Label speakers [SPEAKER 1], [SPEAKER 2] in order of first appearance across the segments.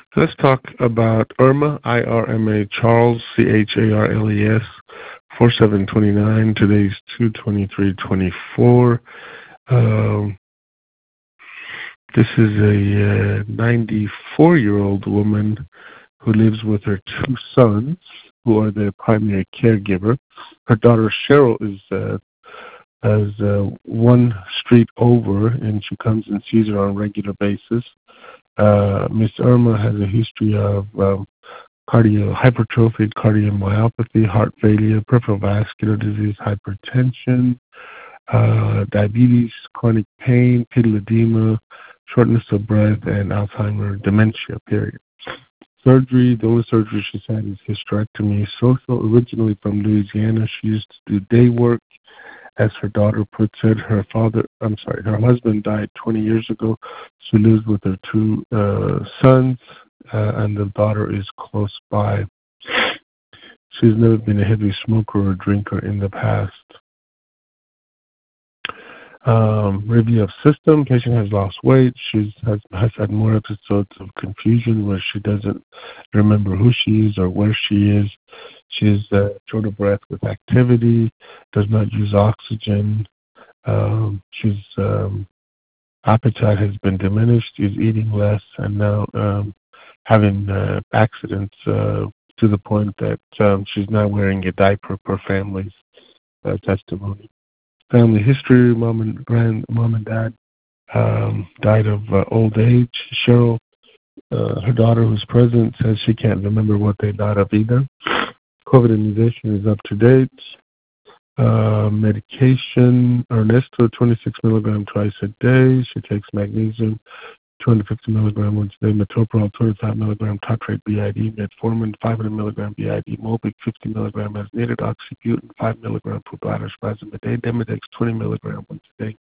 [SPEAKER 1] Let's talk about Irma, IRMA, Charles, CHARLES, 4729. Today's 2/23/24. Um, this is a 94-year-old woman who lives with her two sons, who are their primary caregiver. Her daughter Cheryl is one street over, and she comes and sees her on a regular basis. Miss Irma has a history of hypertrophied cardiomyopathy, heart failure, peripheral vascular disease, hypertension, diabetes, chronic pain, pedal edema, shortness of breath, and Alzheimer's dementia, period. Surgery, the only surgery she's had is hysterectomy. Social, originally from Louisiana, she used to do day work. As her daughter puts it, her husband died 20 years ago. She lives with her two sons, and the daughter is close by. She's never been a heavy smoker or drinker in the past. Review of system. Patient has lost weight. She has had more episodes of confusion where she doesn't remember who she is or where she is. She is short of breath with activity, does not use oxygen. She's appetite has been diminished. She's eating less and now having accidents to the point that she's not wearing a diaper per family's testimony. Family history: mom and dad died of old age. Cheryl, her daughter who's present, says she can't remember what they died of either. COVID immunization is up to date. Medication: Ernesto, 26 milligram twice a day. She takes magnesium, 250 milligram once a day. Metoprolol, 25 milligram tartrate BID. Metformin, 500 milligram BID. Mobic, 50 milligram as needed. Oxybutynin, 5 milligram for bladder spasm a day. Demodex, 20 milligram once a day.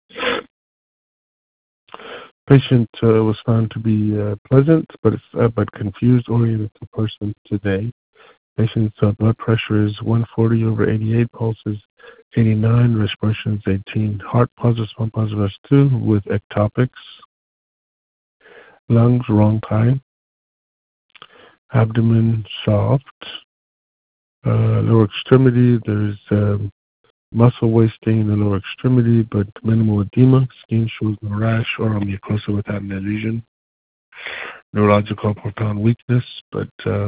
[SPEAKER 1] Patient was found to be pleasant, but confused, oriented to person today. Patient's blood pressure is 140 over 88, pulse is 89, respiration is 18. Heart positive, small positive S2 with ectopics. Lungs, wrong kind. Abdomen, soft. Lower extremity, there's muscle wasting in the lower extremity, but minimal edema. Skin shows no rash or mucosa without an adhesion. Neurological profound weakness, but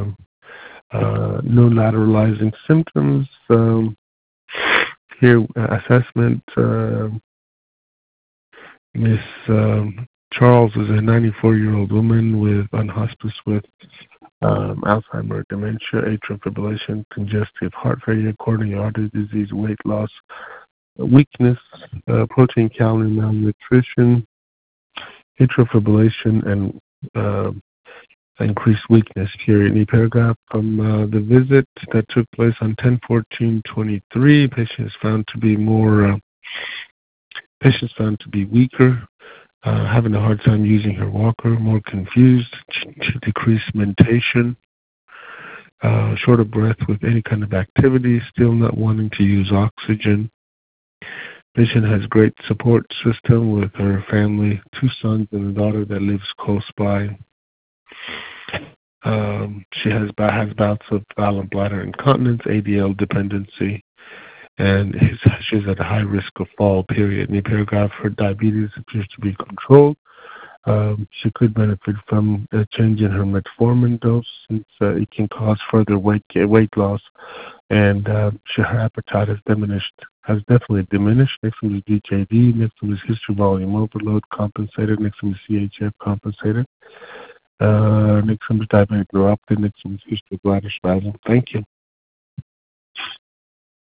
[SPEAKER 1] no lateralizing symptoms. Here, assessment. Miss Charles is a 94-year-old woman on hospice with Alzheimer's, dementia, atrial fibrillation, congestive heart failure, coronary artery disease, weight loss, weakness, protein calorie malnutrition, atrial fibrillation, and increased weakness. Here, any paragraph from the visit that took place on 10/14/23. Patient is found to be weaker, having a hard time using her walker, more confused, decreased mentation, short of breath with any kind of activity, still not wanting to use oxygen. Patient has great support system with her family, two sons and a daughter that lives close by. She has bouts of bowel and bladder incontinence, ADL dependency, and she's at a high risk of fall, period. In the paragraph, her diabetes appears to be controlled. She could benefit from a change in her metformin dose since it can cause further weight loss, and her appetite has definitely diminished. Next one is DJD, next one is history volume overload compensated, next one is CHF compensated. Next one is diabetic neuropathy, next one is history bladder spasm. Thank you.